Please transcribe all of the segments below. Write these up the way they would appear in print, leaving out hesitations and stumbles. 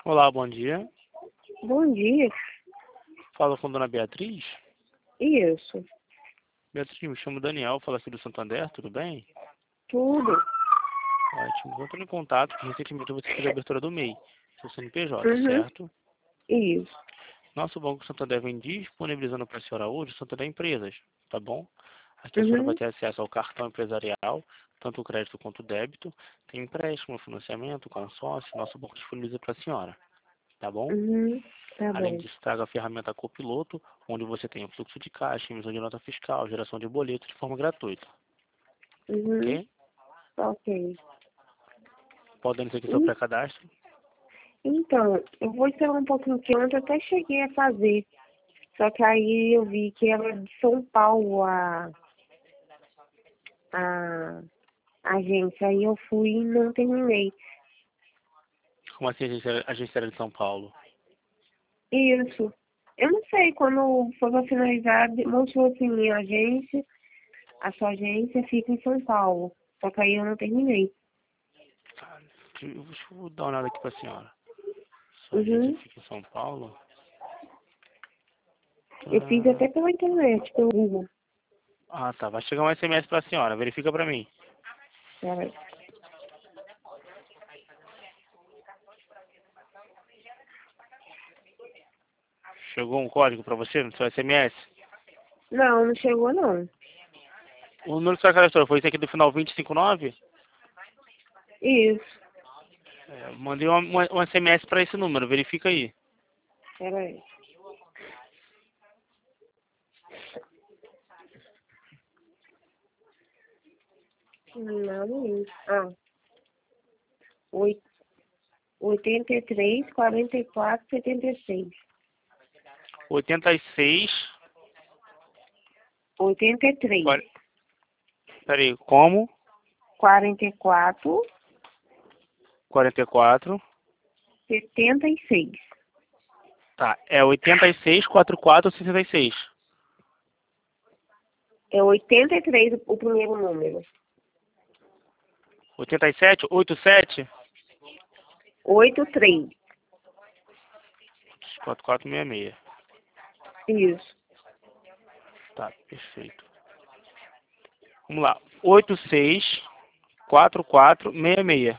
Olá, bom dia. Bom dia. Fala com a dona Beatriz. Isso. Beatriz, me chamo Daniel, falo aqui do Santander, tudo bem? Tudo. Ótimo. Eu estou em contato que recentemente você fez a abertura do MEI, seu CNPJ, Uhum. certo? Isso. Nosso Banco Santander vem disponibilizando para a senhora hoje o Santander Empresas, tá bom? Aqui a senhora vai Uhum. ter acesso ao cartão empresarial, tanto o crédito quanto o débito, tem empréstimo, financiamento, consórcio, nosso banco disponibiliza para a senhora, tá bom? Uhum. Tá Além bom. disso, traga a ferramenta Copiloto, onde você tem o fluxo de caixa, emissão de nota fiscal, geração de boleto de forma gratuita, Uhum. ok? Ok. Podendo ser aqui seu En- pré-cadastro. Então, eu vou esperar um pouquinho que ontem eu até cheguei a fazer. Só que aí eu vi que era de São Paulo a agência. Aí eu fui e não terminei. Como assim, agência era de São Paulo? Isso. Eu não sei, quando for pra finalizar, mostrou assim, a sua agência fica em São Paulo. Só que aí eu não terminei. Tá, deixa eu dar uma olhada aqui para a senhora. Sua agência Uhum. fica em São Paulo? Eu fiz até Tá. pela internet, pelo Google. Ah, tá. Vai chegar um SMS para a senhora. Verifica para mim. Peraí. Chegou um código para você no seu SMS? Não, não chegou não. O número que você cadastrou foi esse aqui do final 2059? Isso. Mandei um SMS para esse número. Verifica aí. Peraí. Não, isso. Ah, 83, 44, 76. 86. 83, Peraí, como? 44, 44. 76. Tá, é 86 44 66. É 83 o primeiro número. 87 87 83. 4466. Isso. Tá, perfeito. Vamos lá. 86 44 66.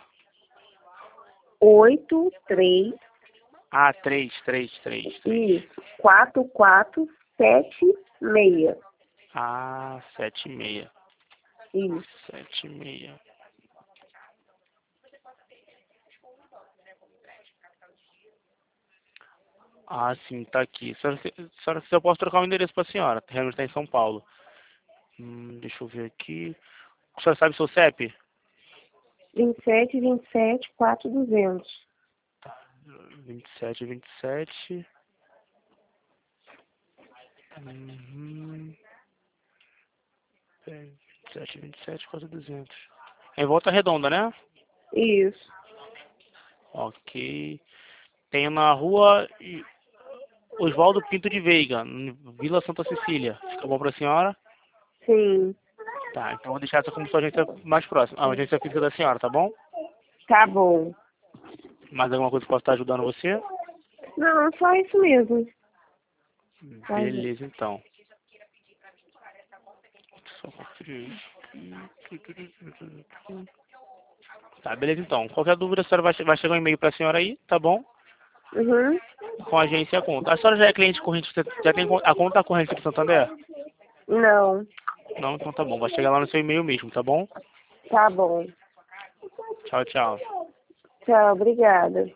83. Ah, 3. Isso. 44, 76. Ah, 76. Isso. 76. Ah, sim, tá aqui. Senhora, se eu posso trocar o endereço pra senhora. Realmente tá em São Paulo. Deixa eu ver aqui. A senhora sabe o seu CEP? 27, 27, 4, 200. 27. Uhum. 27, 4.200. É em Volta Redonda, né? Isso. Ok. Tenho na rua Oswaldo Pinto de Veiga, Vila Santa Cecília. Fica bom pra senhora? Sim. Tá, então vou deixar essa como sua agência mais próxima. A agência física da senhora, tá bom? Tá bom. Mais alguma coisa que possa estar ajudando você? Não, só isso mesmo. Só isso. Beleza, então. Só conferir. Tá, beleza, então. Qualquer dúvida, a senhora vai chegar um e-mail pra senhora aí, tá bom? Uhum. Com a agência e a conta. A senhora já é cliente corrente, já tem a conta corrente do Santander? Não. Não, então tá bom. Vai chegar lá no seu e-mail mesmo, tá bom? Tá bom. Tchau, tchau. Tchau, obrigada.